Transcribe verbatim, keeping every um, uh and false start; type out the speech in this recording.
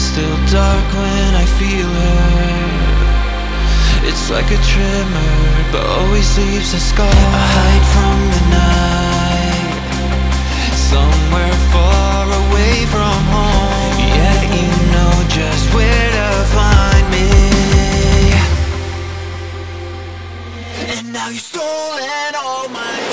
still dark when I feel her. It's like a tremor, but always leaves a scar. I hide from the night, somewhere far away from home. Yeah, you know just where to find me. And now you've stolen all my